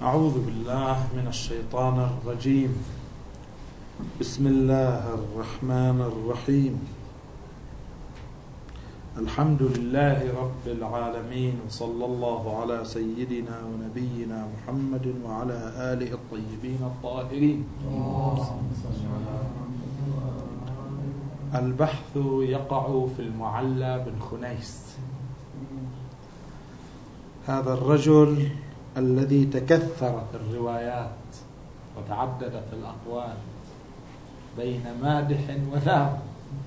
أعوذ بالله من الشيطان الرجيم. بسم الله الرحمن الرحيم. الحمد لله رب العالمين، وصلى الله على سيدنا ونبينا محمد وعلى آله الطيبين الطاهرين. البحث يقع في المعلى بن خنيس، هذا الرجل الذي تكثرت الروايات وتعددت الأقوال بين مادح وذام،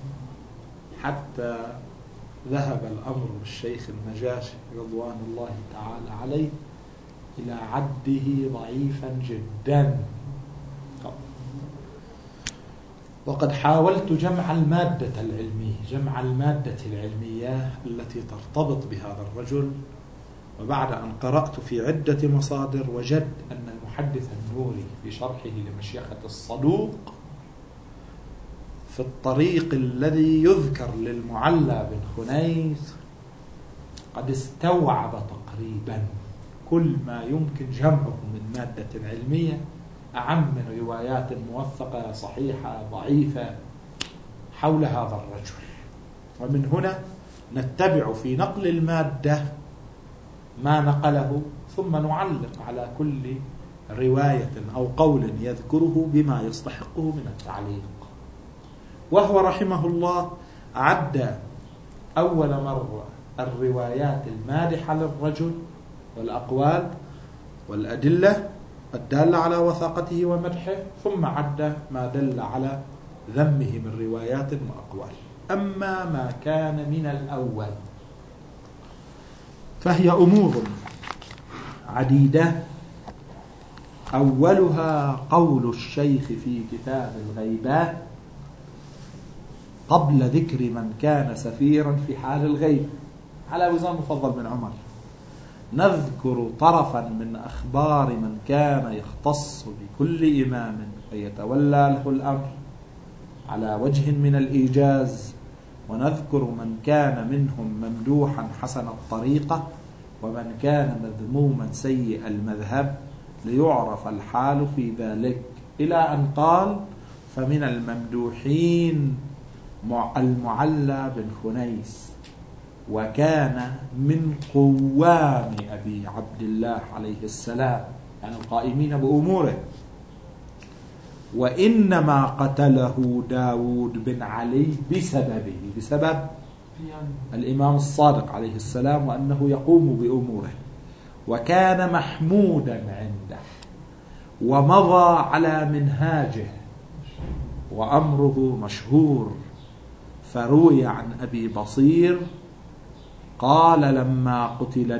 حتى ذهب الأمر بالشيخ النجاشي رضوان الله تعالى عليه إلى عده ضعيفا جدا. وقد حاولت جمع المادة العلمية التي ترتبط بهذا الرجل، وبعد أن قرأت في عدة مصادر وجدت أن المحدث النوري في شرحه لمشيخة الصدوق في الطريق الذي يذكر للمعلى بن خنيس قد استوعب تقريبا كل ما يمكن جمعه من مادة علمية، أعم من روايات موثقة صحيحة ضعيفة حول هذا الرجل. ومن هنا نتبع في نقل المادة ما نقله، ثم نعلق على كل رواية أو قول يذكره بما يستحقه من التعليق. وهو رحمه الله عد أول مرة الروايات المادحة للرجل والأقوال والأدلة الدالة على وثاقته ومدحه، ثم عد ما دل على ذمه من روايات وأقوال. أما ما كان من الأول فهي أمور عديدة، أولها قول الشيخ في كتاب الغيبات قبل ذكر من كان سفيرا في حال الغيب على وزن مفضل بن عمر: نذكر طرفا من أخبار من كان يختص بكل إمام فيتولى له الأمر على وجه من الإيجاز، ونذكر من كان منهم ممدوحا حسن الطريقة ومن كان مذموما سيء المذهب ليعرف الحال في ذلك، إلى أن قال: فمن الممدوحين المعلى بن خنيس، وكان من قوام أبي عبد الله عليه السلام، يعني القائمين بأموره، وإنما قتله داود بن علي بسبب الإمام الصادق عليه السلام وأنه يقوم بأموره، وكان محمودا عنده ومضى على منهاجه وأمره مشهور. فروي عن أبي بصير قال: لما قتل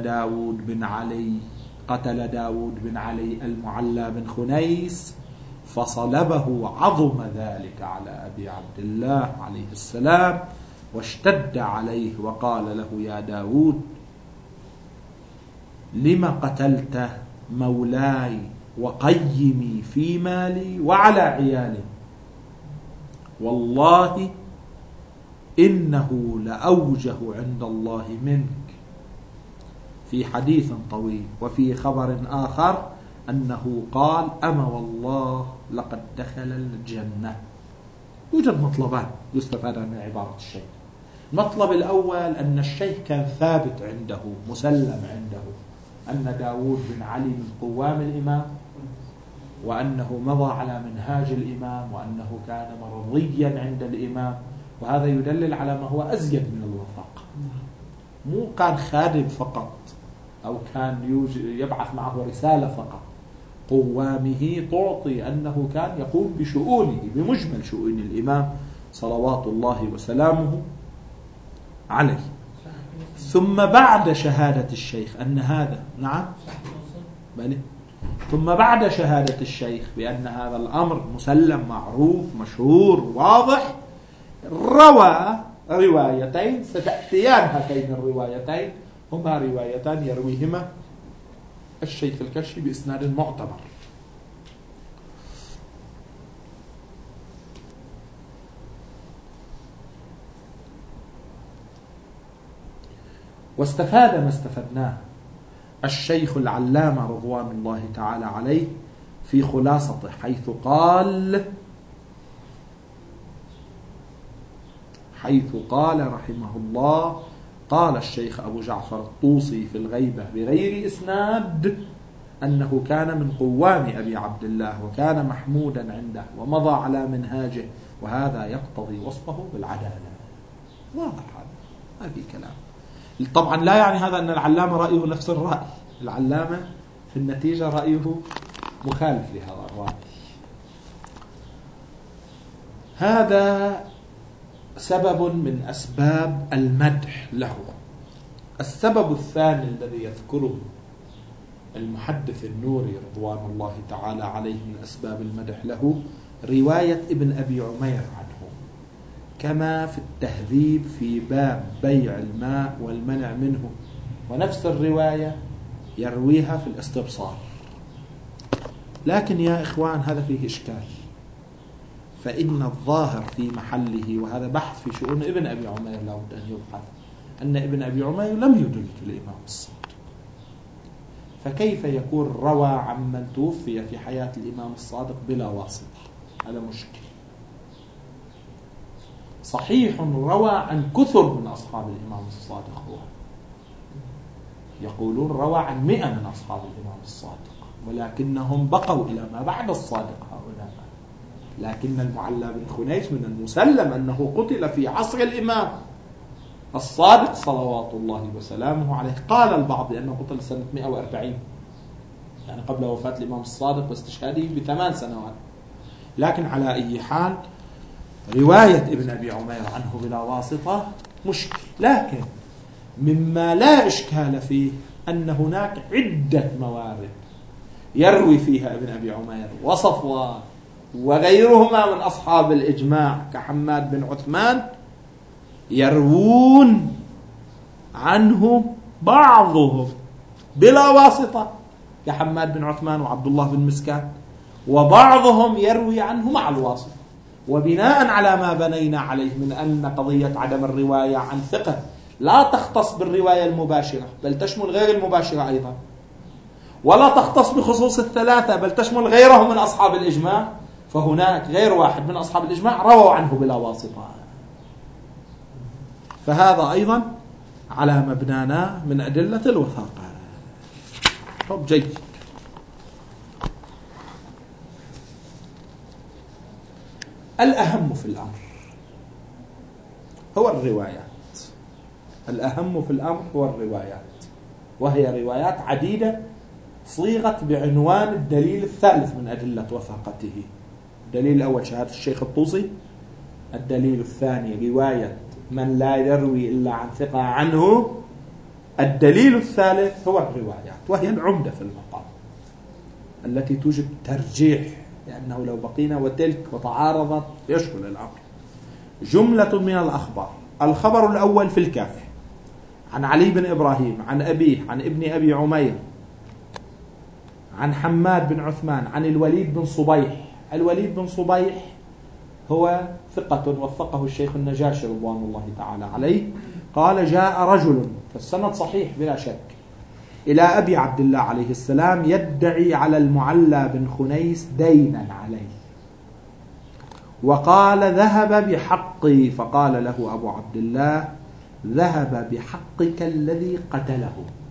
داود بن علي المعلى بن خنيس فصلبه عظم ذلك على أبي عبد الله عليه السلام، واشتد عليه وقال له: يا داود، لما قتلت مولاي وقيمي في مالي وعلى عيالي؟ والله إنه لأوجه عند الله منك، في حديث طويل. وفي خبر آخر أنه قال: أما والله لقد دخل الجنة. يوجد مطلبان يستفاد من عبارة الشيخ. المطلب الأول أن الشيخ كان ثابت عنده، مسلم عنده، أن داود بن علي من قوام الإمام، وأنه مضى على منهاج الإمام، وأنه كان مرضيا عند الإمام، وهذا يدلل على ما هو أزيد من الوثاقة. مو كان خادم فقط أو كان يبعث معه رسالة فقط، قوامه تعطي أنه كان يقوم بشؤونه، بمجمل شؤون الإمام صلوات الله وسلامه عليه. ثم بعد شهادة الشيخ أن هذا ثم بعد شهادة الشيخ بأن هذا الأمر مسلم معروف مشهور واضح، روى روايتين ستأتيان. هاتين الروايتين هما روايتان يرويهما الشيخ الكشي بإسناد معتبر. واستفاد ما استفدناه الشيخ العلامة رضوان الله تعالى عليه في خلاصته، حيث قال رحمه الله: قال الشيخ أبو جعفر الطوسي في الغيبة بغير إسناد أنه كان من قوام أبي عبد الله وكان محمودا عنده ومضى على منهاجه، وهذا يقتضي وصفه بالعدالة. واضح هذا، ما في كلام. طبعا لا يعني هذا أن العلامة رأيه نفس الرأي، العلامة في النتيجة رأيه مخالف لهذا الرأي. هذا سبب من أسباب المدح له. السبب الثاني الذي يذكره المحدث النوري رضوان الله تعالى عليه من أسباب المدح له رواية ابن أبي عمير عنه، كما في التهذيب في باب بيع الماء والمنع منه، ونفس الرواية يرويها في الاستبصار. لكن يا إخوان هذا فيه إشكال، فإن الظاهر في محله، وهذا بحث في شؤون ابن أبي عمير لابد أن يبحث، أن ابن أبي عمير لم يدرك الإمام الصادق، فكيف يكون روى عمن توفي في حياة الإمام الصادق بلا واسطة؟ هذا مشكل. صحيح روى عن كثر من أصحاب الإمام الصادق، هو يقولون روى عن 100 من أصحاب الإمام الصادق، ولكنهم بقوا إلى ما بعد الصادق هؤلاء. لكن المعلى بن خنيس من المسلم أنه قتل في عصر الإمام الصادق صلوات الله وسلامه عليه. قال البعض أنه قتل سنة 140، يعني قبل وفاة الإمام الصادق واستشهاده ب8 سنوات. لكن على أي حال رواية ابن أبي عمير عنه بلا واسطة مشكل. لكن مما لا إشكال فيه أن هناك عدة موارد يروي فيها ابن أبي عمير وصفوان وغيرهما من أصحاب الإجماع كحماد بن عثمان يروون عنه بعضهم بلا واسطة كحماد بن عثمان وعبد الله بن مسكان، وبعضهم يروي عنه مع الواسطة. وبناء على ما بنينا عليه من أن قضية عدم الرواية عن ثقة لا تختص بالرواية المباشرة بل تشمل غير المباشرة أيضا، ولا تختص بخصوص الثلاثة بل تشمل غيرهم من أصحاب الإجماع، فهناك غير واحد من أصحاب الإجماع رووا عنه بلا واسطة. فهذا أيضا على مبنانا من أدلة الوثاقة. طب جيد. الأهم في الأمر هو الروايات. الأهم في الأمر هو الروايات، وهي روايات عديدة صيغت بعنوان الدليل الثالث من أدلة وثاقته. الدليل الأول شهادة الشيخ الطوسي، الدليل الثاني رواية من لا يروي إلا عن ثقة عنه، الدليل الثالث هو الروايات، وهي العمدة في المقام التي توجب ترجيح، لأنه لو بقينا وتلك وتعارضت يشكل الأمر. جملة من الأخبار. الخبر الأول في الكافي عن علي بن إبراهيم عن أبيه عن ابن أبي عمير عن حماد بن عثمان عن الوليد بن صبيح. الوليد بن صبيح هو ثقة وثقه الشيخ النجاشي رضوان الله تعالى عليه. قال: جاء رجل، فالسند صحيح بلا شك، إلى أبي عبد الله عليه السلام يدعي على المعلى بن خنيس دينا عليه، وقال: ذهب بحقي. فقال له أبو عبد الله: ذهب بحقك الذي قتله.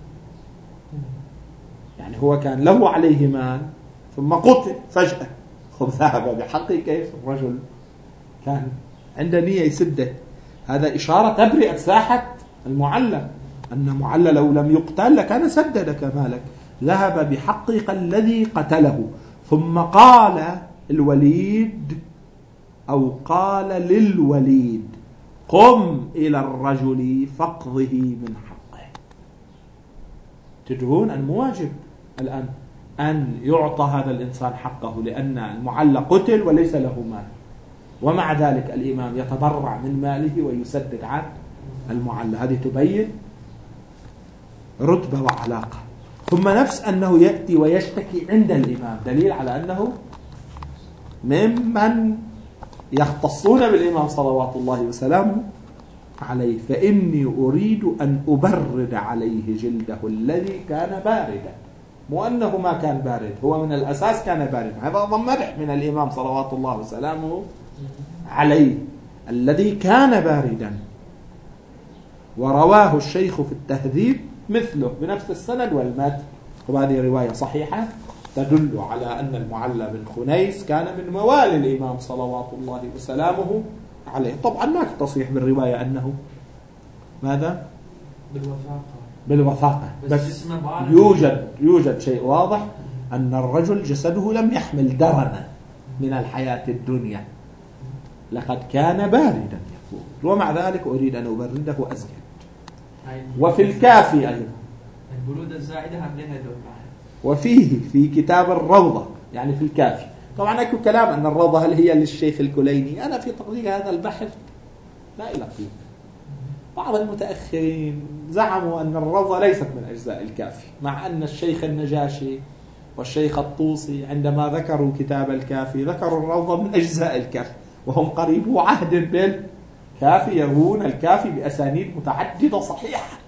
يعني هو كان له عليه مال ثم قتل فجأة، خب ذهب بحقي كيف؟ الرجل كان عنده نية يسده. هذا إشارة تبرئة ساحة المعلى، أن معلى لو لم يقتل لكان سددك مالك. ذهب بحقك الذي قتله. ثم قال الوليد أو قال للوليد: قم إلى الرجل فاقضه من حقه. تدرون أن مواجب الآن أن يعطى هذا الإنسان حقه، لأن المعلى قتل وليس له مال، ومع ذلك الإمام يتبرع من ماله ويسدد عن المعلى. هذه تبين رتبة وعلاقة. ثم نفس أنه يأتي ويشتكي عند الإمام، دليل على أنه ممن يختصون بالإمام صلوات الله وسلامه عليه فإني أريد أن أبرد عليه جلده الذي كان باردا. مو أنه ما كان بارد، هو من الأساس كان باردا. هذا أيضا مدح من الإمام صلوات الله وسلامه عليه، الذي كان باردا. ورواه الشيخ في التهذيب مثله بنفس السند والمتن، وهذه رواية صحيحة تدل على أن المعلى بن خنيس كان من موالي الإمام صلوات الله وسلامه عليه. طبعا ما تصيح بالرواية أنه ماذا؟ بالوثاقة، بس يوجد شيء واضح أن الرجل جسده لم يحمل درنا من الحياة الدنيا، لقد كان باردا يقول، ومع ذلك أريد أن أبرده أزيد. وفي الكافي أيضا البرودة الزائدة عاملينها دول. وفيه في كتاب الروضة، يعني في الكافي. طبعا أكو كلام أن الروضة هل هي للشيخ الكليني، أنا في تقدير هذا البحث لا إلى فيه. بعض المتأخرين زعموا أن الروضة ليست من أجزاء الكافي، مع أن الشيخ النجاشي والشيخ الطوسي عندما ذكروا كتاب الكافي ذكروا الروضة من أجزاء الكافي، وهم قريبو عهد بالكافي، يروون الكافي بأسانيد متعددة صحيحة.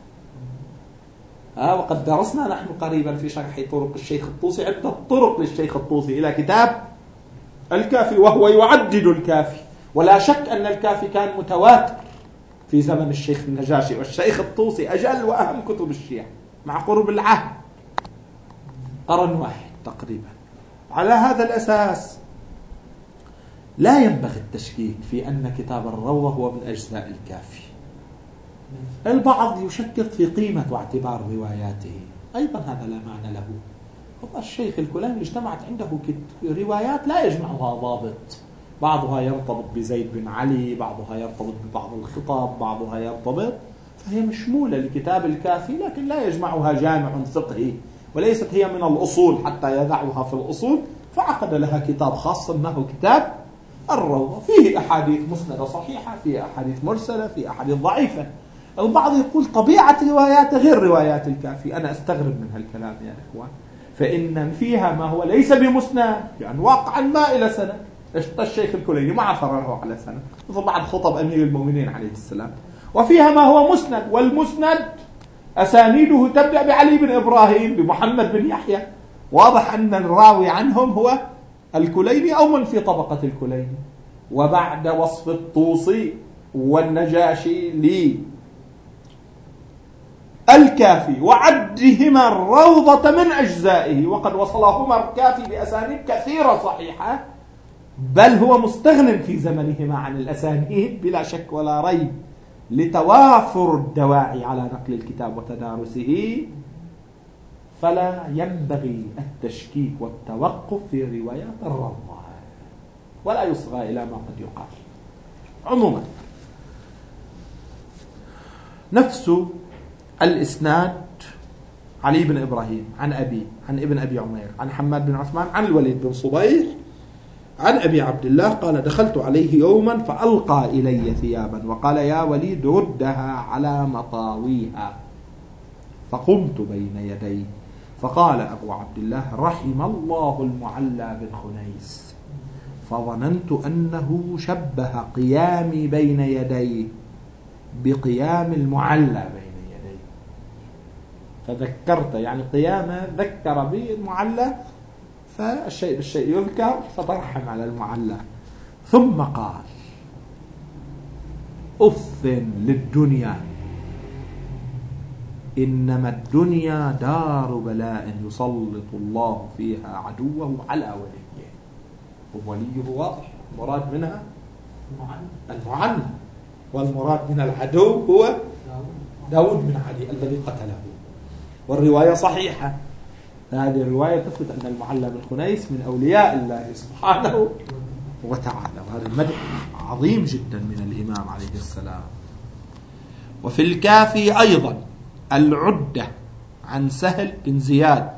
وقد درسنا نحن قريبا في شرح طرق الشيخ الطوسي عدة طرق للشيخ الطوسي إلى كتاب الكافي، وهو يعدد الكافي. ولا شك أن الكافي كان متواتر في زمن الشيخ النجاشي والشيخ الطوسي، أجل وأهم كتب الشيعة مع قرب العهد قرن واحد تقريبا. على هذا الأساس لا ينبغي التشكيك في أن كتاب الروضة هو من أجزاء الكافي. البعض يشكك في قيمة واعتبار رواياته، أيضا هذا لا معنى له. هو الشيخ الكليني اجتمعت عنده روايات لا يجمعها ضابط، بعضها يرتبط بزيد بن علي، بعضها يرتبط ببعض الخطاب، بعضها يرتبط، فهي مشمولة لكتاب الكافي، لكن لا يجمعها جامع فقهي، وليست هي من الأصول حتى يضعها في الأصول، فعقد لها كتاب خاص سماه كتاب الروضة. فيه أحاديث مسندة صحيحة، فيه أحاديث مرسلة، فيه أحاديث ضعيفة. البعض يقول طبيعة روايات غير روايات الكافي. أنا أستغرب من هالكلام يا إخوان، فإن فيها ما هو ليس بمسند، يعني واقعا ما إلى سنة. الشيخ الكليني ما عثر له على سنة، مثل بعض خطب أمير المؤمنين عليه السلام. وفيها ما هو مسند، والمسند أسانيده تبدأ بعلي بن إبراهيم بمحمد بن يحيى، واضح أن الراوي عنهم هو الكليني أو من في طبقة الكليني. وبعد وصف الطوسي والنجاشي الكافي وعدهما الروضة من أجزائه، وقد وصلهما الكافي بأسانيد كثيرة صحيحة، بل هو مستغن في زمنهما عن الأسانيد بلا شك ولا ريب، لتوافر الدواعي على نقل الكتاب وتدارسه. فلا ينبغي التشكيك والتوقف في روايات الروضة، ولا يصغى إلى ما قد يقال. عموما نفس الإسناد علي بن إبراهيم عن أبي، عن ابن أبي عمير، عن حماد بن عثمان، عن الوليد بن صبيح، عن أبي عبد الله قال: دخلت عليه يوما فألقى إلي ثيابا وقال: يا وليد ردها على مطاويها. فقمت بين يديه فقال أبو عبد الله: رحم الله المعلى بن خنيس، فظننت أنه شبه قيامي بين يديه بقيام المعلى بين يديه، فذكرت يعني قيامه ذكر بالمعلى، فالشيء بالشيء يذكر، فترحم على المعلى. ثم قال: أف للدنيا، إنما الدنيا دار بلاء يسلط الله فيها عدوه على وليه. ووليه واضح، المراد منها المعلى، والمراد من العدو هو داود بن علي الذي قتله. والرواية صحيحة، هذه الرواية تثبت أن المعلى بن خنيس من أولياء الله سبحانه وتعالى، وهذا المدح عظيم جدا من الإمام عليه السلام. وفي الكافي أيضا العدة عن سهل بن زياد.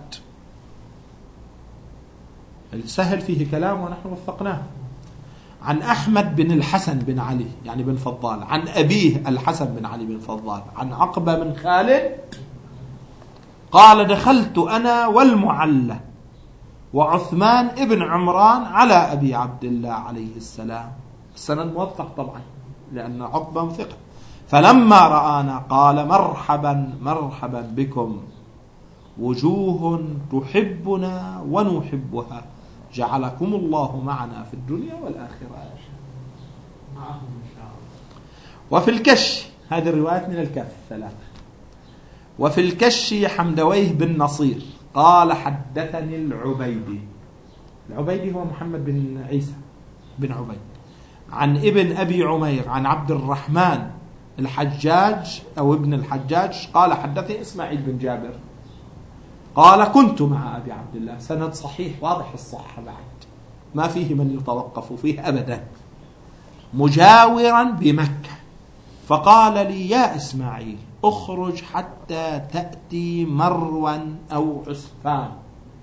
السهل فيه كلام ونحن وفقناه. عن أحمد بن الحسن بن علي يعني بن فضال، عن أبيه الحسن بن علي بن فضال، عن عقبة بن خالد قال: دخلت أنا والمعلى وعثمان ابن عمران على أبي عبد الله عليه السلام. السند موثق طبعا لأن عقبة ثقة. فلما رآنا قال مرحبا مرحبا بكم، وجوه تحبنا ونحبها، جعلكم الله معنا في الدنيا والآخرة. معهم إن شاء الله. وفي الكشي، هذه الروايات من الكهف الثلاثة. وفي الكشي حمدويه بن نصير قال حدثني العبيدي. العبيدي هو محمد بن عيسى بن عبيد، عن ابن أبي عمير عن عبد الرحمن الحجاج أو ابن الحجاج قال حدثني إسماعيل بن جابر قال كنت مع أبي عبد الله. سند صحيح واضح الصحة، بعد ما فيه من يتوقف فيه أبدا. مجاورا بمكة، فقال لي يا إسماعيل اخرج حتى تأتي مروا أو عسفان.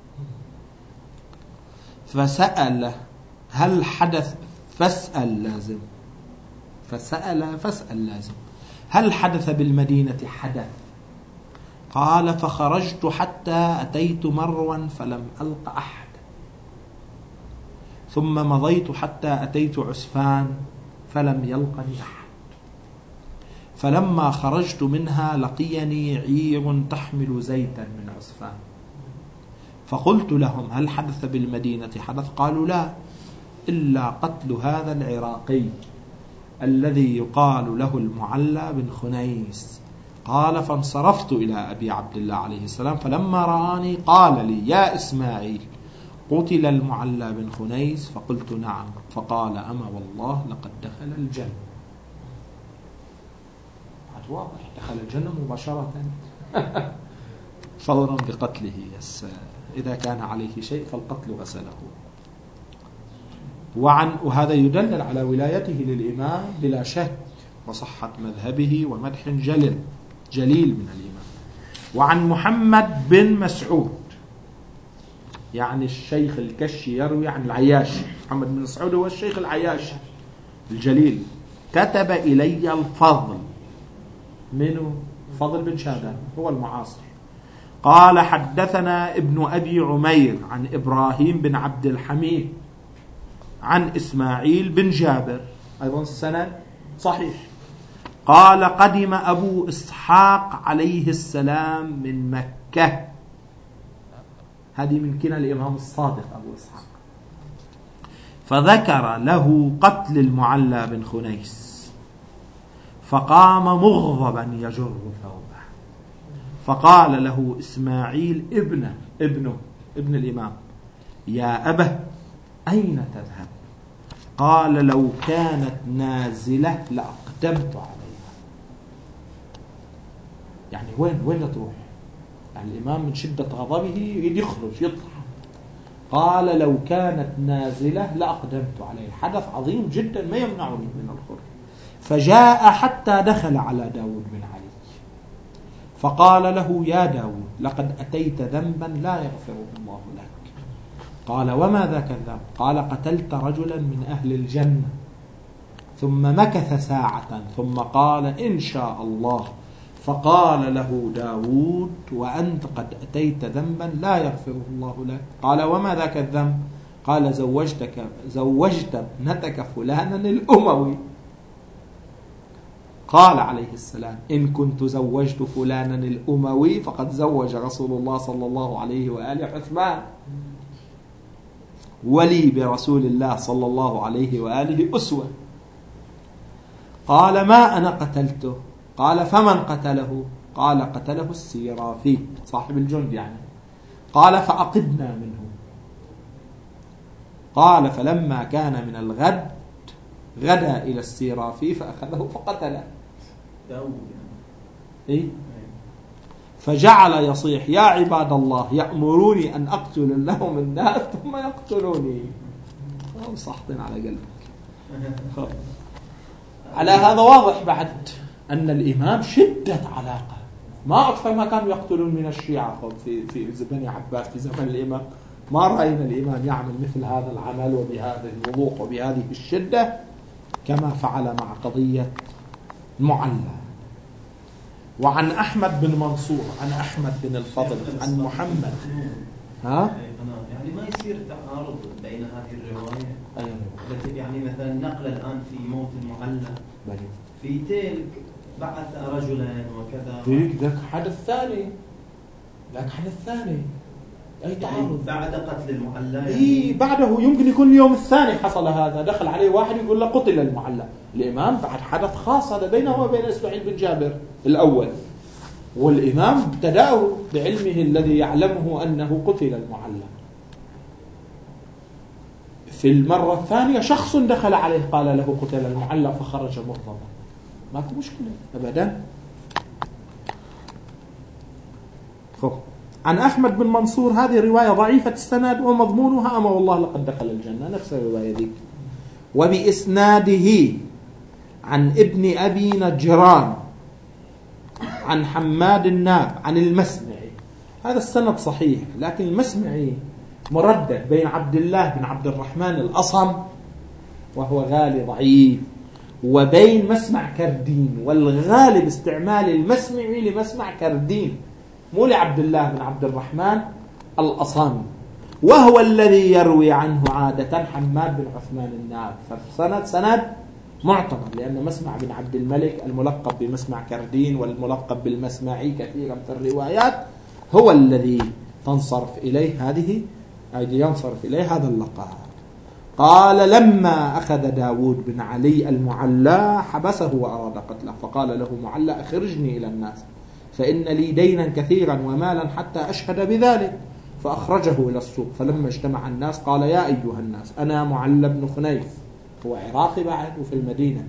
فسأل هل حدث، فاسأل لازم، فسأل فاسأل لازم، هل حدث بالمدينة حدث؟ قال فخرجت حتى أتيت مروا فلم ألق أحد، ثم مضيت حتى أتيت عسفان فلم يلقني أحد، فلما خرجت منها لقيني عير تحمل زيتا من عسفان، فقلت لهم هل حدث بالمدينة حدث؟ قالوا لا إلا قتل هذا العراقي الذي يقال له المعلى بن خنيس. قال فانصرفت إلى أبي عبد الله عليه السلام، فلما رآني قال لي يا إسماعيل قتل المعلى بن خنيس؟ فقلت نعم. فقال أما والله لقد دخل الجنة. واضح دخل الجنة مباشرة فورا بقتله. إذا كان عليه شيء فالقتل غسله. وهذا يدلل على ولايته للإمام بلا شك، وصحة مذهبه ومدح جليل من الإمام. وعن محمد بن مسعود، يعني الشيخ الكشي يروي عن العياشي. محمد بن مسعود هو الشيخ العياشي الجليل. كتب إلي الفضل، منه فضل بن شادان هو المعاصر، قال حدثنا ابن أبي عمير عن إبراهيم بن عبد الحميد عن إسماعيل بن جابر، أيضا السند صحيح. قال قدم أبو إسحاق عليه السلام من مكة. هذه من كنا الإمام الصادق أبو إسحاق. فذكر له قتل المعلى بن خنيس، فقام مغضبا يجر ثوبه، فقال له إسماعيل ابن الإمام يا أبه أين تذهب؟ قال لو كانت نازلة لأقدمت عليها. يعني وين تروح؟ يعني الإمام من شدة غضبه يريد يخرج يطلع. قال لو كانت نازلة لأقدمت عليه. حدث عظيم جدا ما يمنعني من الخروج. فجاء حتى دخل على داود بن علي، فقال له يا داود لقد أتيت ذنبا لا يغفره الله لك. قال وما ذاك الذنب؟ قال قتلت رجلا من أهل الجنة. ثم مكث ساعة ثم قال إن شاء الله. فقال له داود وأنت قد أتيت ذنبا لا يغفره الله لك. قال وما ذاك الذنب؟ قال زوجت ابنتك فلانا الأموي. قال عليه السلام إن كنت زوجت فلانا الأموي فقد زوج رسول الله صلى الله عليه وآله عثمان، ولي برسول الله صلى الله عليه وآله أسوة. قال ما أنا قتلته. قال فمن قتله؟ قال قتله السيرافي صاحب الجند يعني. قال فأقدنا منه. قال فلما كان من الغد غدا إلى السيرافي فأخذه فقتله. إيه؟ فجعل يصيح يا عباد الله يأمروني أن أقتل لهم الناس ثم يقتلوني. صحتين على قلبك. على هذا واضح بعد أن الإمام شدة علاقة، ما أكثر ما كانوا يقتلون من الشيعة في بني عباس في زمن الإمام. ما رأينا الإمام يعمل مثل هذا العمل وبهذا الوضوح وبهذه الشدة كما فعل مع قضية المعلى. وعن أحمد بن منصور عن أحمد بن الفضل عن محمد يعني ما يصير تعارض بين هذه الرواية التي يعني مثلا نقل الآن في موت المعلى في تلك بعث رجلا وكذا. ذاك حدث ثاني، أي تعارض بعد قتل المعلى بعده يمكن يكون اليوم الثاني حصل هذا، دخل عليه واحد يقول له قتل المعلى. الإمام بعد حدث خاص هذا بينه وبين إسماعيل بن جابر الأول، والإمام ابتدأه بعلمه الذي يعلمه أنه قتل المعلى. في المرة الثانية شخص دخل عليه قال له قتل المعلى فخرج مغضبا، ما في مشكلة أبدا. عن أحمد بن منصور هذه رواية ضعيفة السند ومضمونها أما والله لقد دخل الجنة، نفس الرواية ذيك. وبإسناده عن ابن أبي نجران عن حماد الناب عن المسمعي، هذا السند صحيح، لكن المسمعي مردد بين عبد الله بن عبد الرحمن الأصم وهو غالي ضعيف، وبين مسمع كردين، والغالب استعمال المسمعي لمسمع كردين مو لعبد الله بن عبد الرحمن الأصم، وهو الذي يروي عنه عادة حماد بن عثمان الناب. فالسند سند معتبر، لأن مسمع بن عبد الملك الملقب بمسمع كردين والملقب بالمسمعي كثيرا في الروايات هو الذي تنصرف إليه ينصرف إليه هذا اللقب. قال لما أخذ داود بن علي المعلى حبسه وأراد قتله، فقال له معلى أخرجني إلى الناس فإن لي دينا كثيرا ومالا حتى أشهد بذلك، فأخرجه إلى السوق. فلما اجتمع الناس قال يا أيها الناس أنا معلى بن خنيف، هو عراقي بعد وفي المدينة،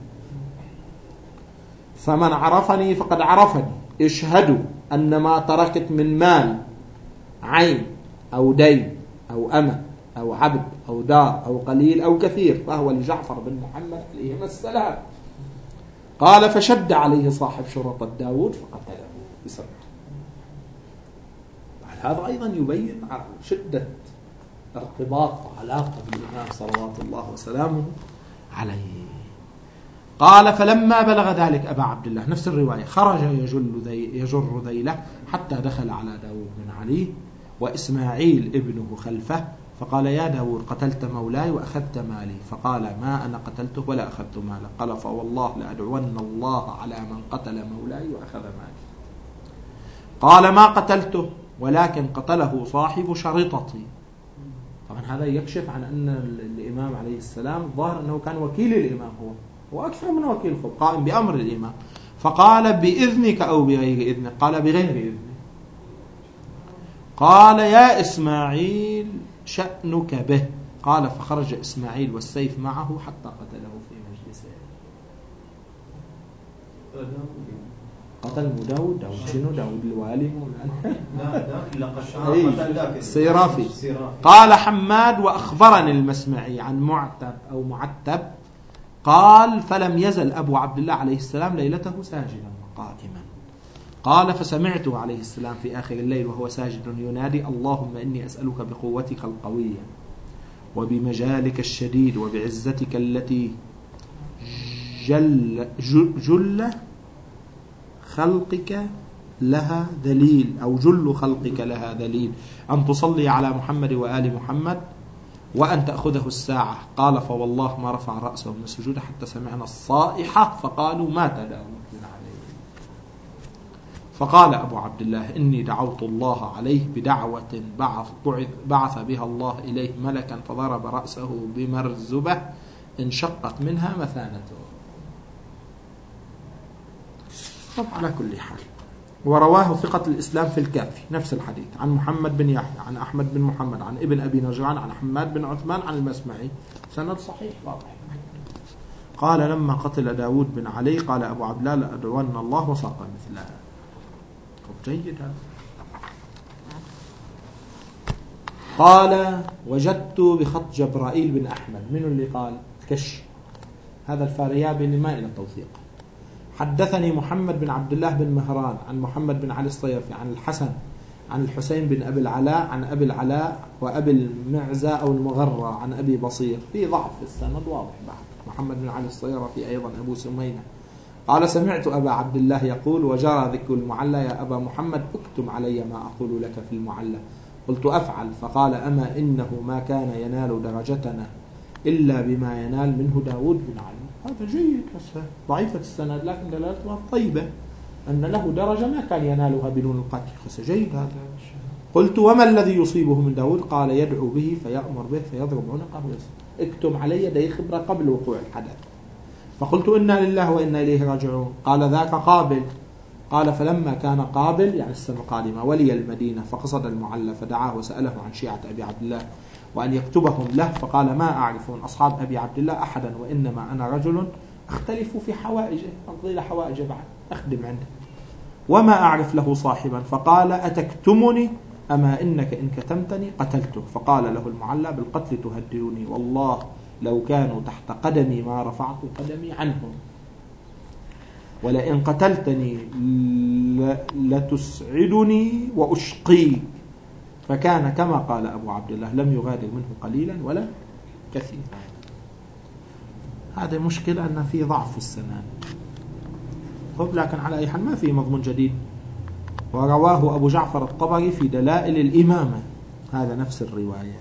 فمن عرفني فقد عرفني، اشهدوا أن ما تركت من مال عين أو دين أو أمة أو عبد أو دار أو قليل أو كثير فهو لجعفر بن محمد عليهما السلام. قال فشد عليه صاحب شرطة داود فقتله بسرعة. هذا أيضا يبين شدة ارتباط وعلاقة بالإمام صلوات الله وسلامه عليه. قال فلما بلغ ذلك أبا عبد الله، نفس الرواية، خرج يجر ذيله حتى دخل على داود بن علي وإسماعيل ابنه خلفه، فقال يا داود قتلت مولاي وأخذت مالي. فقال ما أنا قتلته ولا أخذت ماله. قال فوالله لأدعون الله على من قتل مولاي وأخذ مالي. قال ما قتلته ولكن قتله صاحب شرطتي. طبعا هذا يكشف عن أن الإمام عليه السلام ظاهر أنه كان وكيل الإمام، هو أكثر من وكيل، قائم بأمر الإمام. فقال بإذنك أو بغير إذنك؟ قال بغير إذنك. قال يا إسماعيل شأنك به. قال فخرج إسماعيل والسيف معه حتى قتله في مجلسه. قتل داود شنو داود الوالي السيرافي. قال حماد وأخبرني المسمعي عن معتب أو معتب قال فلم يزل أبو عبد الله عليه السلام ليلته ساجدا وقائما. قال فسمعته عليه السلام في آخر الليل وهو ساجد ينادي اللهم إني أسألك بقوتك القوية وبمجالك الشديد وبعزتك التي جل خلقك لها ذليل أو جل خلقك لها ذليل أن تصلي على محمد وآل محمد وأن تأخذه الساعة. قال فوالله ما رفع رأسه من السجود حتى سمعنا الصائحة فقالوا مات داود بن علي. فقال أبو عبد الله إني دعوت الله عليه بدعوة بعث بها الله إليه ملكا فضرب رأسه بمرزبة انشقت منها مثانته. طب على كل حال، ورواه ثقة الإسلام في الكافي نفس الحديث عن محمد بن يحيى عن أحمد بن محمد عن ابن أبي نجران عن حماد بن عثمان عن المسمعي، سند صحيح واضح. قال لما قتل داود بن علي قال أبو عبد الله لأدعون الله وساق مثله. جيد هذا. قال وجدت بخط جبرائيل بن أحمد. من اللي قال كش هذا الفاريابي اللي ما إلى توثيق. حدثني محمد بن عبد الله بن مهران عن محمد بن علي الصيرفي عن الحسن عن الحسين بن أبي العلاء عن أبي العلاء وأبي المعزى أو المغرى عن أبي بصير. في ضعف في السند واضح بعد. محمد بن علي الصيرفي أيضا أبو سمينة. قال سمعت أبا عبد الله يقول وجرى ذكر المعلى يا أبا محمد اكتم علي ما أقول لك في المعلى. قلت أفعل. فقال أما إنه ما كان ينال درجتنا إلا بما ينال منه داود بن علي. هذا جيد، بس ضعيفة السند لكن دلالتها طيبة أن له درجة ما كان ينالها بدون القتل، بس جيد هذا. قلت وما الذي يصيبه من داود؟ قال يدعو به فيأمر به فيضرب عنقه ويسلم. اكتم علي يدي خبرة قبل وقوع الحدث. فقلت إنا لله وإنا إليه راجعون. قال ذاك قابل. قال فلما كان قابل يعني السنة القادمة ولي المدينة فقصد المعلى فدعاه وسأله عن شيعة أبي عبد الله وأن يكتبهم له، فقال ما أعرف من أصحاب أبي عبد الله أحدا وإنما أنا رجل أختلف في حوائجه، أقضي له حوائجه بعد أخدم عنده، وما أعرف له صاحبا. فقال أتكتمني؟ أما إنك إن كتمتني قتلتك. فقال له المعلى بالقتل تهددني، والله لو كانوا تحت قدمي ما رفعت قدمي عنهم، ولئن قتلتني لتسعدني وأشقيك. فكان كما قال أبو عبد الله لم يغادر منه قليلا ولا كثيرا. هذا مشكلة أن في ضعف في السنن، لكن على أي حال ما في مضمون جديد. ورواه أبو جعفر الطبري في دلائل الإمامة هذا نفس الرواية.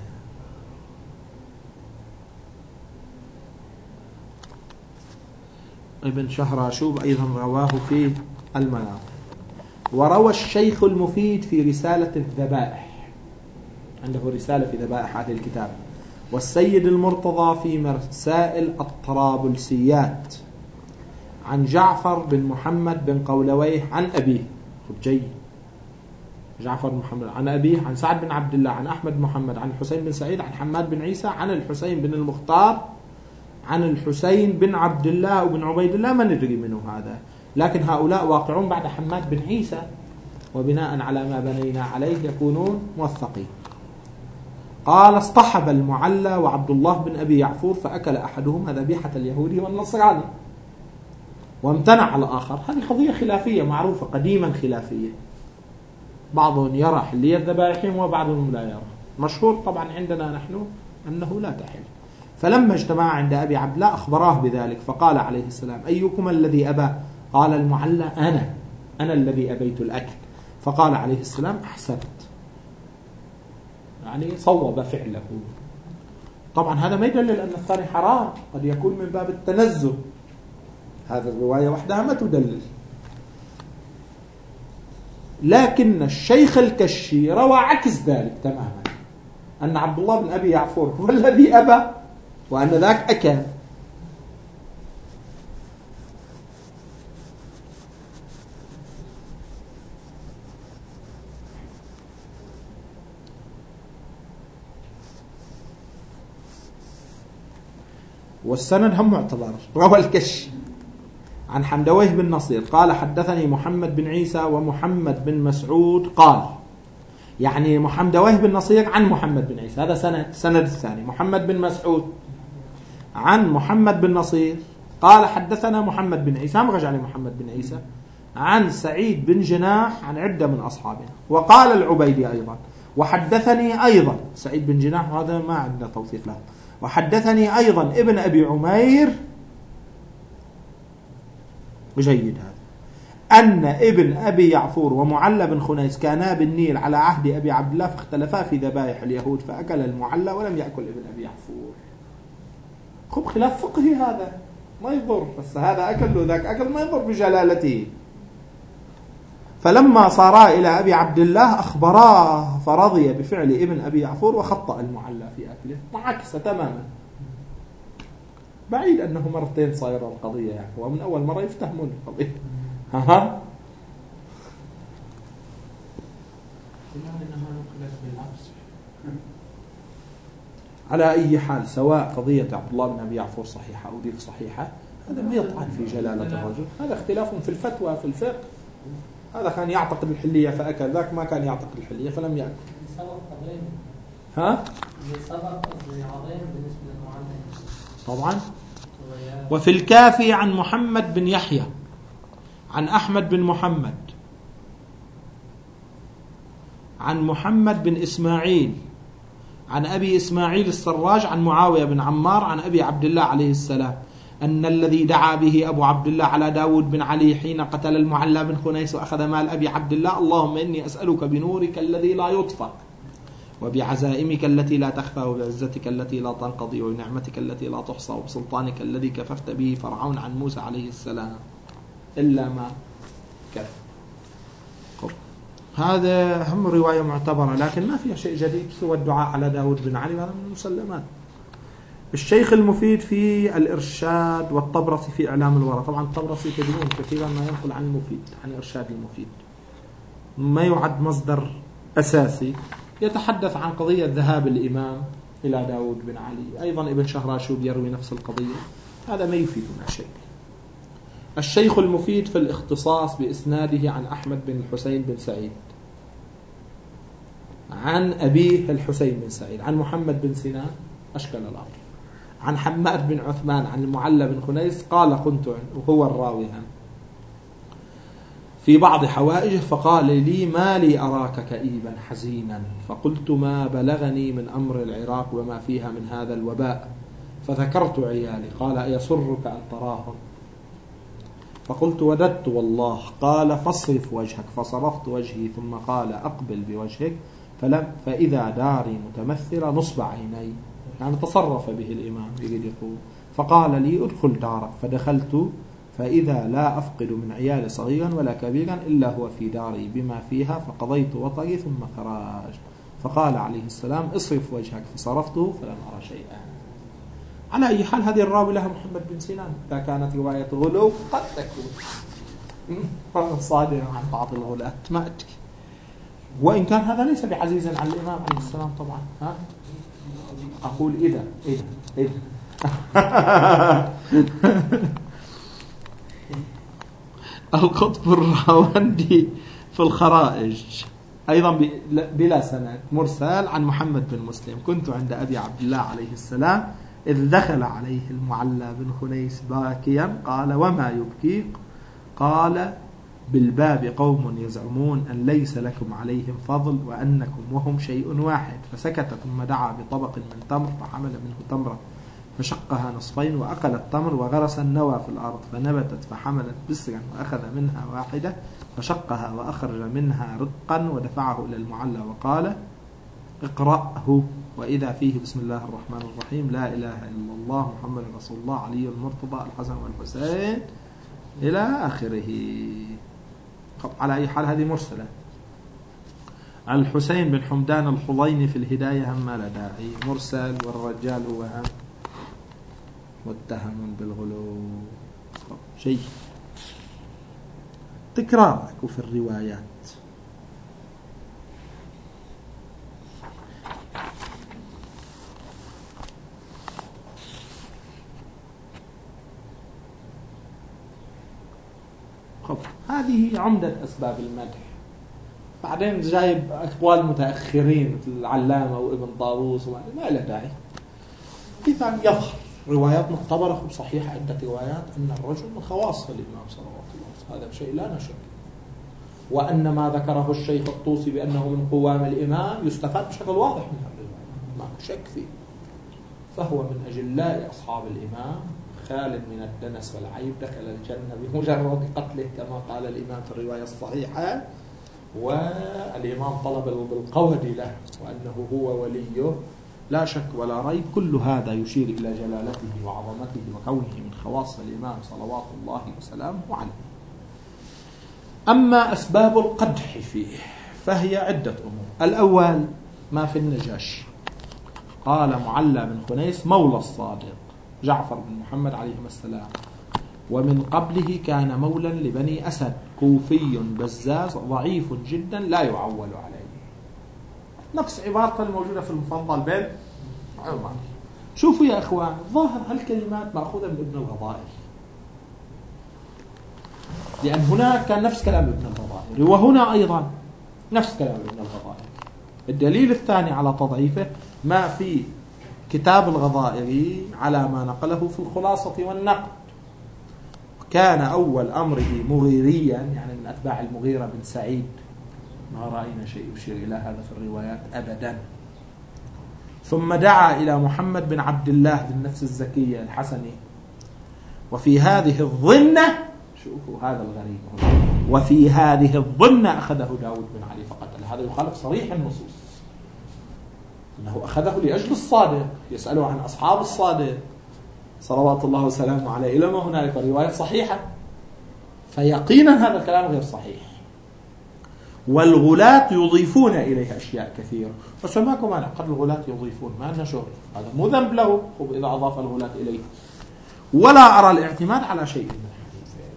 ابن شهراشوب أيضا رواه في المناقب. وروى الشيخ المفيد في رسالة الذبائح، عنده رسالة في ذبائح أهل الكتاب، والسيد المرتضى في مرسائل الطرابلسيات عن جعفر بن محمد بن قولويه عن أبيه. جيد. جعفر بن محمد عن أبيه عن سعد بن عبد الله عن أحمد بن محمد عن الحسين بن سعيد عن حماد بن عيسى عن الحسين بن المختار عن الحسين بن عبد الله وبن عبيد الله، ما ندري منه هذا، لكن هؤلاء واقعون بعد حماد بن عيسى، وبناء على ما بنينا عليه يكونون موثقين. قال اصطحب المعلى وعبد الله بن أبي يعفور فأكل أحدهما ذبيحة اليهودي والنصراني وامتنع الآخر. هذه قضية خلافية معروفة قديما خلافية، بعضهم يرى حلية ذبائحهم وبعضهم لا يرى. مشهور طبعا عندنا نحن أنه لا تحل. فلما اجتمع عند أبي عبد الله أخبراه بذلك، فقال عليه السلام أيكم الذي أبى؟ قال المعلى أنا الذي أبيت الأكل. فقال عليه السلام أحسنت، يعني صوب فعله. طبعا هذا ما يدلل أن الثاني حرام، قد يكون من باب التنزه، هذا الرواية وحدها ما تدلل. لكن الشيخ الكشي روى عكس ذلك تماما، أن عبد الله بن أبي يعفور هو الذي أبى وأن ذاك أكل. والسند هم معتبر. روى الكشي عن حمدويه بن نصير قال حدثني محمد بن عيسى ومحمد بن مسعود قال، يعني محمدويه بن نصير عن محمد بن عيسى، هذا سند الثاني. محمد بن مسعود عن محمد بن نصير قال حدثنا محمد بن عيسى، ما رجع لي محمد بن عيسى، عن سعيد بن جناح عن عدة من أصحابنا. وقال العبيدي أيضا وحدثني أيضا سعيد بن جناح، وهذا ما عندنا توثيق له. وحدثني أيضا ابن أبي عمير، جيد هذا، أن ابن أبي يعفور ومعلى بن خنيس كانا بالنيل على عهد أبي عبد الله فاختلفا في ذبائح اليهود، فأكل المعلى ولم يأكل ابن أبي يعفور. خلاف فقهي هذا ما يضر، بس هذا أكل وذاك أكل ما يضر بجلالته. فلما صارا إلى أبي عبد الله أخبراه فرضي بفعل ابن أبي يعفور وخطأ المعلى في أكله، وعكس تماما. بعيد أنه مرتين صايرة القضية يعني، ومن أول مرة يفتهمون القضية. على أي حال سواء قضية عبد الله بن أبي يعفور صحيحة أو ذيك صحيحة، هذا ما يطعن في جلالة الرجل، هذا اختلاف في الفتوى في الفقه. هذا كان يعتقد الحلية فأكل، ذاك ما كان يعتقد الحلية فلم يأكل. طبعا. وفي الكافي عن محمد بن يحيى عن أحمد بن محمد عن محمد بن إسماعيل عن أبي إسماعيل السراج عن معاوية بن عمار عن أبي عبد الله عليه السلام أن الذي دعا به أبو عبد الله على داود بن علي حين قتل المعلى بن خنيس وأخذ مال أبي عبد الله، اللهم إني أسألك بنورك الذي لا يطفأ وبعزائمك التي لا تخفى وبعزتك التي لا تنقضي وبنعمتك التي لا تحصى وبسلطانك الذي كففت به فرعون عن موسى عليه السلام إلا ما كفى. هذا هم رواية معتبرة لكن ما فيها شيء جديد سوى الدعاء على داود بن علي وهذا من المسلمات. الشيخ المفيد في الإرشاد والطبرسي في إعلام الورى. طبعا الطبرسي تدرون كثيرا ما ينقل عن المفيد عن إرشاد المفيد، ما يعد مصدر أساسي. يتحدث عن قضية ذهاب الإمام إلى داود بن علي. أيضا ابن شهراشوب يروي نفس القضية. هذا ما يفيدنا شيء. الشيخ المفيد في الاختصاص بإسناده عن أحمد بن الحسين بن سعيد عن أبيه الحسين بن سعيد عن محمد بن سنان أشكل الأمر عن حماد بن عثمان عن المعلى بن خنيس قال كنت وهو الراوي في بعض حوائجه فقال لي ما لي أراك كئيبا حزينا فقلت ما بلغني من أمر العراق وما فيها من هذا الوباء فذكرت عيالي قال أيسرك أن تراهم فقلت وددت والله قال فاصرف وجهك فصرفت وجهي ثم قال أقبل بوجهك فإذا داري متمثلة نصب عيني يعني تصرف به الإمام يقول فقال لي ادخل دارك فدخلت فإذا لا أفقد من عيالي صغيرا ولا كبيرا إلا هو في داري بما فيها فقضيت وطري ثم خرجت فقال عليه السلام اصرف وجهك فصرفته فلم أرى شيئا. على أي حال هذه الراوي لها محمد بن سنان. إذا كانت رواية غلو قد تكون صادرة عن بعض الغلاة ما أدري، وإن كان هذا ليس بعزيز على الإمام عليه السلام طبعا. ها أقول إذا القطب الراوندي في الخرائج أيضا بلا سند مرسل عن محمد بن مسلم كنت عند أبي عبد الله عليه السلام إذ دخل عليه المعلى بن خنيس باكيا قال وما يبكيك قال بالباب قوم يزعمون أن ليس لكم عليهم فضل وأنكم وهم شيء واحد فسكت ثم دعا بطبق من تمر فحمل منه تمرة فشقها نصفين وأكل التمر وغرس النوى في الأرض فنبتت فحملت بسرا وأخذ منها واحدة فشقها وأخرج منها رقا ودفعه إلى المعلى وقال اقرأه وإذا فيه بسم الله الرحمن الرحيم لا إله إلا الله محمد رسول الله علي المرتضى الحسن والحسين إلى آخره. على أي حال هذه مرسلة. عن الحسين بن حمدان الحضيني في الهداية هم ما لا داعي مرسل والرجال هو هم متهم بالغلو. شيء تكرارك في الروايات. هذه عمدة أسباب المدح. بعدين جايب أقوال متأخرين مثل العلامة وابن طاووس ما له داعي. إذا يظهر روايات معتبرة وصحيحة عدة روايات أن الرجل من خواص الإمام صلوات الله هذا شيء لا نشك، وأن ما ذكره الشيخ الطوسي بأنه من قوام الإمام يستفاد بشكل واضح من الرواية ما شك فيه. فهو من أجلاء أصحاب الإمام خال من الدنس والعيب دخل الجنة بمجرد قتله كما قال الإمام في الرواية الصحيحة، والإمام طلب بالقود له وأنه هو وليه لا شك ولا ريب. كل هذا يشير إلى جلالته وعظمته وكونه من خواص الإمام صلوات الله وسلامه عليه. أما أسباب القدح فيه فهي عدة أمور. الأول ما في النجاشي قال معلى بن خنيس مولى الصادق جعفر بن محمد عليهم السلام، ومن قبله كان مولا لبني أسد كوفي بزاز ضعيف جدا لا يعول عليه. نفس عبارة الموجودة في المفضل بين عمر. شوفوا يا أخوان ظاهر هالكلمات مأخوذة من ابن الغضائر، لأن هناك كان نفس كلام ابن الغضائر وهنا أيضا نفس كلام ابن الغضائر. الدليل الثاني على تضعيفه ما في كتاب الغضائري على ما نقله في الخلاصة والنقد. كان أول أمره مغيريا يعني من أتباع المغيرة بن سعيد، ما رأينا شيء يشير إلى هذا في الروايات أبدا. ثم دعا إلى محمد بن عبد الله بالنفس الزكية الحسني، وفي هذه الظنة شوفوا هذا الغريب، وفي هذه الظنة أخذه داود بن علي فقتله. هذا يخالف صريح النصوص أنه أخذه لأجل الصادق، يسأله عن أصحاب الصادق صلوات الله وسلامه عليه، إلى ما هنالك رواية صحيحة. فيقينا هذا الكلام غير صحيح. والغلاة يضيفون إليها أشياء كثيرة، فسماكم أنا قد الغلاة يضيفون، ما لنا شغل، هذا مو ذنب له إذا أضاف الغلاة إليه. ولا أرى الاعتماد على شيء من الحديث.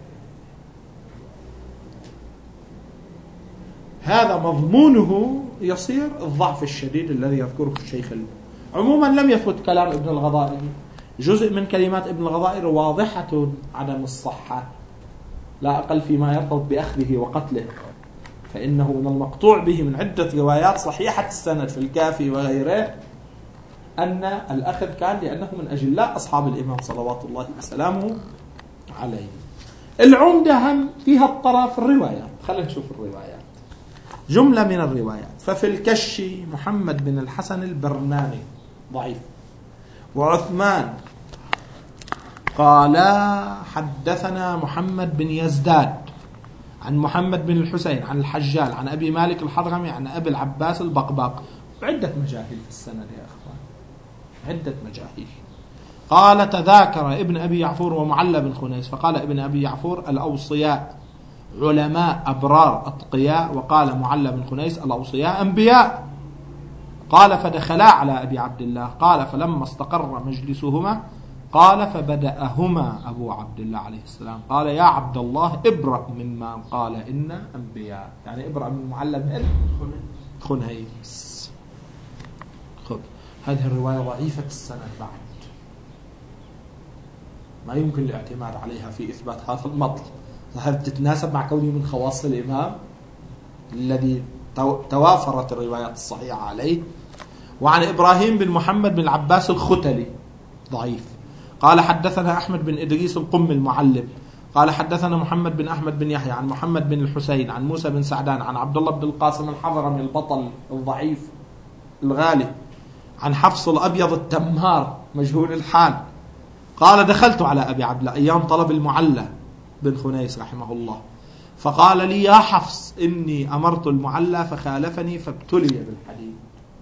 هذا مضمونه يصير الضعف الشديد الذي يذكره الشيخ. عموما لم يثبت كلام ابن الغضائر، جزء من كلمات ابن الغضائر واضحة عدم الصحة، لا أقل فيما يرتبط بأخذه وقتله، فإنه من المقطوع به من عدة روايات صحيحة السند في الكافي وغيره أن الأخذ كان لأنه من أجلاء أصحاب الإمام صلوات الله وسلامه عليه. العمدة هم فيها الطرف الروايات. خلينا نشوف الروايات، جملة من الروايات. ففي الكشي محمد بن الحسن البرناني ضعيف، وعثمان قال حدثنا محمد بن يزداد عن محمد بن الحسين عن الحجال عن أبي مالك الحضرمي عن أبي العباس البقباق. عدة مجاهيل في السند يا أخوان، عدة مجاهيل. قال تذاكر ابن أبي يعفور ومعلى بن خنيس، فقال ابن أبي يعفور الأوصياء علماء أبرار أتقياء، وقال معلى بن خنيس الأوصياء أنبياء. قال فدخلا على أبي عبد الله، قال فلما استقر مجلسهما قال فبدأهما أبو عبد الله عليه السلام قال يا عبد الله ابرأ مما قال إن أنبياء، يعني ابرأ من معلى بن خنيس. خب هذه الرواية ضعيفة السند بعد، ما يمكن الاعتماد عليها في إثبات هذا المطلب. هل تتناسب مع كونه من خواص الإمام الذي توافرت الروايات الصحيحة عليه؟ وعن إبراهيم بن محمد بن العباس الختلي ضعيف. قال حدثنا أحمد بن إدريس القم المعلم قال حدثنا محمد بن أحمد بن يحيى عن محمد بن الحسين عن موسى بن سعدان عن عبد الله بن القاسم الحضرمي البطل الضعيف الغالي عن حفص الأبيض التمار مجهول الحال قال دخلت على أبي عبد الله أيام طلب المعلى بن خنيس رحمه الله، فقال لي يا حفص إني أمرت المعلى فخالفني فابتلي بالحديد.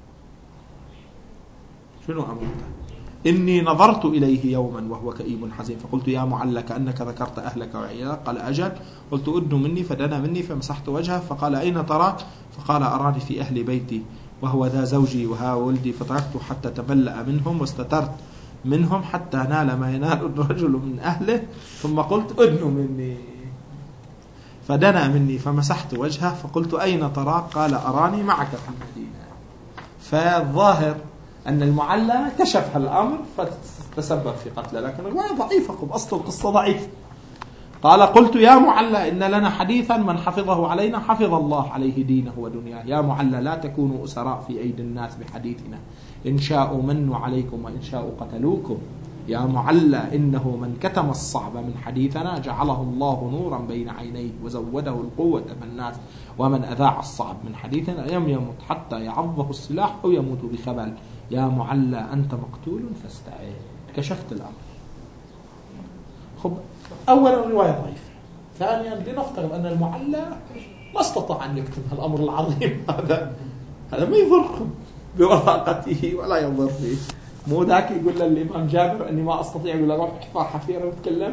شنو أمرته؟ إني نظرت إليه يوما وهو كئيب حزين، فقلت يا معلى كأنك ذكرت أهلك وعيالك، قال أجل، قلت أدن مني، فدنا مني فمسحت وجهه، فقال أين تراك؟ فقال أراني في أهل بيتي وهو ذا زوجي وها ولدي، فتركت حتى تملأ منهم واستترت منهم حتى نال ما ينال الرجل من أهله، ثم قلت أدن مني، فدنا مني فمسحت وجهه، فقلت أين تراك؟ قال أراني معك في المدينة. فالظاهر أن المعلى كشف الأمر فتسبب في قتله، لكن الرواية ضعيفة، أصل القصة ضعيف. قال قلت يا معلى إن لنا حديثا من حفظه علينا حفظ الله عليه دينه ودنياه، يا معلى لا تكونوا أسراء في أيدي الناس بحديثنا، إن شاءوا منوا عليكم وإن شاءوا قتلوكم، يا معلى إنه من كتم الصعب من حديثنا جعله الله نورا بين عينيه وزوده القوة في الناس، ومن أذاع الصعب من حديثنا يموت حتى يعضه السلاح أو يموت بخبل، يا معلى أنت مقتول فاستعين. كشفت الأمر. خب أولا الرواية ضعيفة، ثانيا لنفترض أن المعلى ما استطاع أن يكتب الأمر العظيم هذا ما يضركم بوثاقته ولا يضر فيه. مو ذاك يقول للإمام جابر أني ما أستطيع، يقول له روح احفظ حفيرة وتكلم.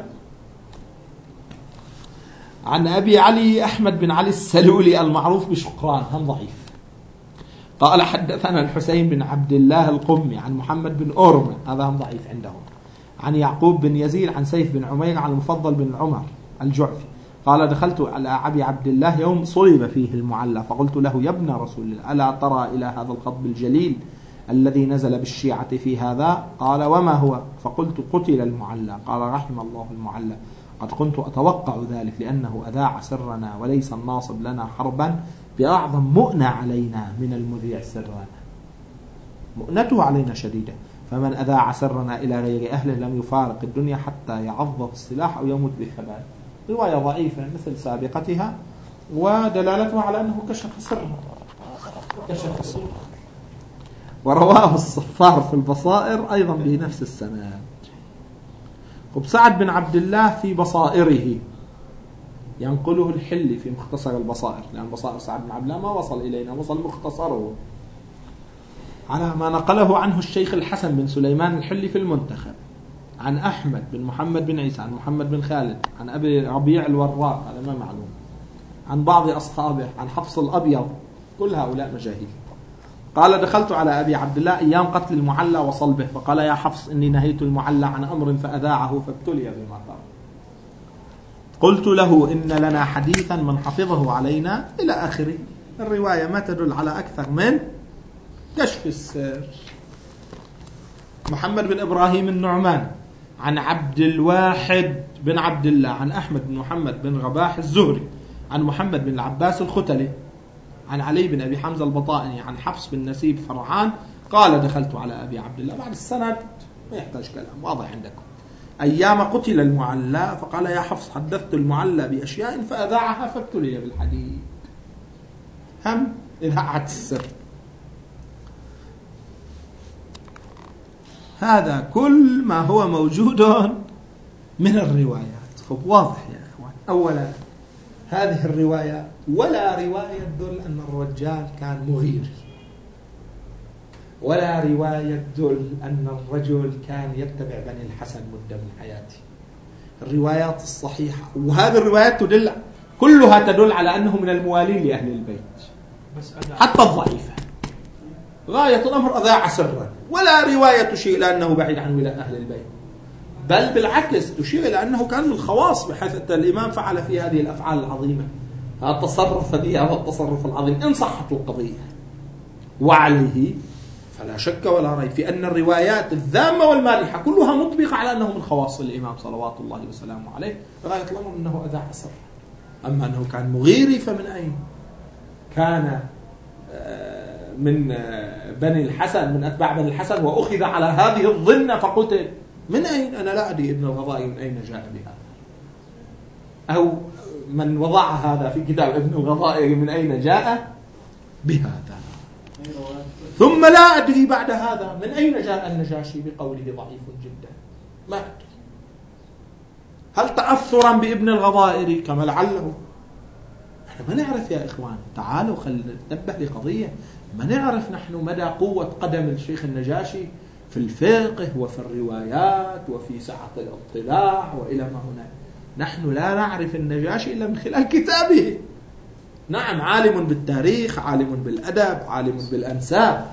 عن أبي علي أحمد بن علي السلولي المعروف بشقران هم ضعيف. قال حدثنا الحسين بن عبد الله القمي عن محمد بن أورمة هذا هم ضعيف عندهم، عن يعقوب بن يزيد عن سيف بن عمير عن المفضل بن عمر الجعفي قال دخلت على أبي عبد الله يوم صلب فيه المعلى، فقلت له يا ابن رسول الله ألا ترى إلى هذا الخطب الجليل الذي نزل بالشيعة في هذا؟ قال وما هو؟ فقلت قتل المعلى. قال رحم الله المعلى، قد كنت أتوقع ذلك لأنه أذاع سرنا، وليس الناصب لنا حربا بأعظم مؤنة علينا من المذيع سرنا، مؤنته علينا شديدة، فمن أذاع سرنا إلى غير أهله لم يفارق الدنيا حتى يعضه السلاح أو يموت بخبال. رواية ضعيفة مثل سابقتها، ودلالتها على أنه كشف سرها كشف سرها. ورواه الصفار في البصائر أيضا بنفس السند. وبسعد بن عبد الله في بصائره ينقله الحلي في مختصر البصائر، لأن بصائر سعد بن عبد الله ما وصل إلينا، وصل مختصره. على ما نقله عنه الشيخ الحسن بن سليمان الحلي في المنتخب عن أحمد بن محمد بن عيسى عن محمد بن خالد عن أبي ربيع الوراق، هذا ما معلوم، عن بعض أصحابه، عن حفص الأبيض، كل هؤلاء مجاهيل. قال دخلت على أبي عبد الله أيام قتل المعلى وصلبه فقال يا حفص إني نهيت المعلى عن أمر فأذاعه فابتلي بما قال. قلت له إن لنا حديثا من حفظه علينا إلى آخره. الرواية ما تدل على أكثر من كشف السر. محمد بن إبراهيم النعمان عن عبد الواحد بن عبد الله عن أحمد بن محمد بن رباح الزهري عن محمد بن العباس الختلي عن علي بن أبي حمزة البطائني عن حفص بن نسيب فرعان قال دخلت على أبي عبد الله، بعد السند ما يحتاج كلام واضح عندكم، أيام قتل المعلى فقال يا حفص حدثت المعلى بأشياء فأذاعها فابتلي بالحديث. هم إذاعة السر. هذا كل ما هو موجود من الروايات. خب واضح يا إخوان. أولا هذه الرواية ولا رواية تدل أن الرجال كان مغير، ولا رواية تدل أن الرجل كان يتبع بني الحسن مدة من حياته. الروايات الصحيحة وهذه الروايات تدل كلها تدل على أنه من الموالين لأهل البيت، حتى الضعيفة غاية الأمر أذاع سرا، ولا رواية تشير إلى أنه بعيد عن ولاء أهل البيت، بل بالعكس تشير إلى أنه كان من الخواص، بحيث الإمام فعل في هذه الأفعال العظيمة، التصرف فيها والتصرف العظيم إن صحت القضية. وعليه فلا شك ولا ريب في أن الروايات الذامة والمادحة كلها مطبقة على أنه من خواص الإمام صلوات الله وسلامه عليه، غاية الأمر أنه أذاع سرا. أما أنه كان مغيري فمن أين؟ كان من بني الحسن، من أتباع بني الحسن، وأخذ على هذه الظنة، فقلت من أين؟ أنا لا أدري ابن الغضائي من أين جاء بهذا، أو من وضع هذا في كتاب ابن الغضائي من أين جاء بهذا. ثم لا أدري بعد هذا من أين جاء النجاشي بقوله ضعيف جدا، ما أدري. هل تأثرا بابن الغضائري كما لعله؟ احنا ما نعرف يا إخوان. تعالوا خلينا نتنبه لقضية، ما نعرف نحن مدى قوة قدم الشيخ النجاشي في الفقه وفي الروايات وفي سعة الاطلاع وإلى ما هناك. نحن لا نعرف النجاشي إلا من خلال كتابه. نعم عالم بالتاريخ، عالم بالأدب، عالم بالأنساب.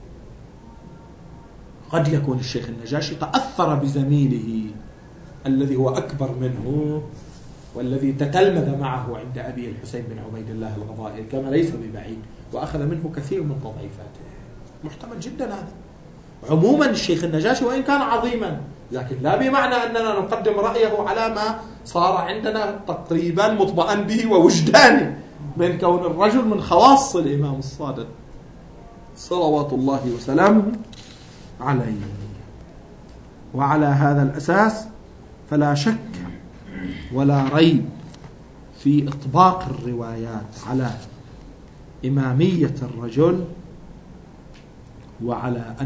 قد يكون الشيخ النجاشي تأثر بزميله الذي هو أكبر منه والذي تتلمذ معه عند أبي الحسين بن عبيد الله الغضائري، كما ليس ببعيد، وأخذ منه كثير من تضعيفاته. محتمل جدا هذا. عموما الشيخ النجاشي وإن كان عظيما، لكن لا بمعنى أننا نقدم رأيه على ما صار عندنا تقريبا مطمئن به ووجداني من كون الرجل من خواص الإمام الصادق صلوات الله وسلامه عليه. وعلى هذا الأساس فلا شك ولا ريب في إطباق الروايات على إمامية الرجل وعلى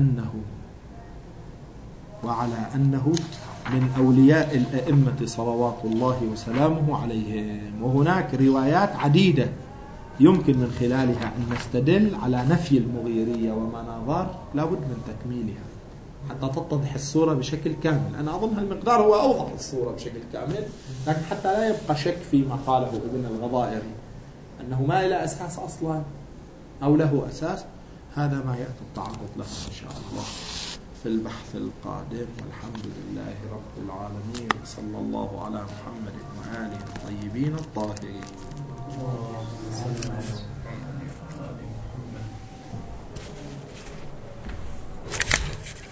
أنه من أولياء الأئمة صلوات الله وسلامه عليهم. وهناك روايات عديدة يمكن من خلالها أن نستدل على نفي المغيرية ومناظر لابد من تكميلها حتى تتضح الصورة بشكل كامل. أنا أظن هالمقدار هو أوضح الصورة بشكل كامل، لكن حتى لا يبقى شك فيما قاله ابن الغضائري أنه ما إلى أساس أصلا أو له أساس، هذا ما يأتي التعرض له إن شاء الله في البحث القادم. والحمد لله رب العالمين، صلى الله على محمد وآله الطيبين الطاهرين.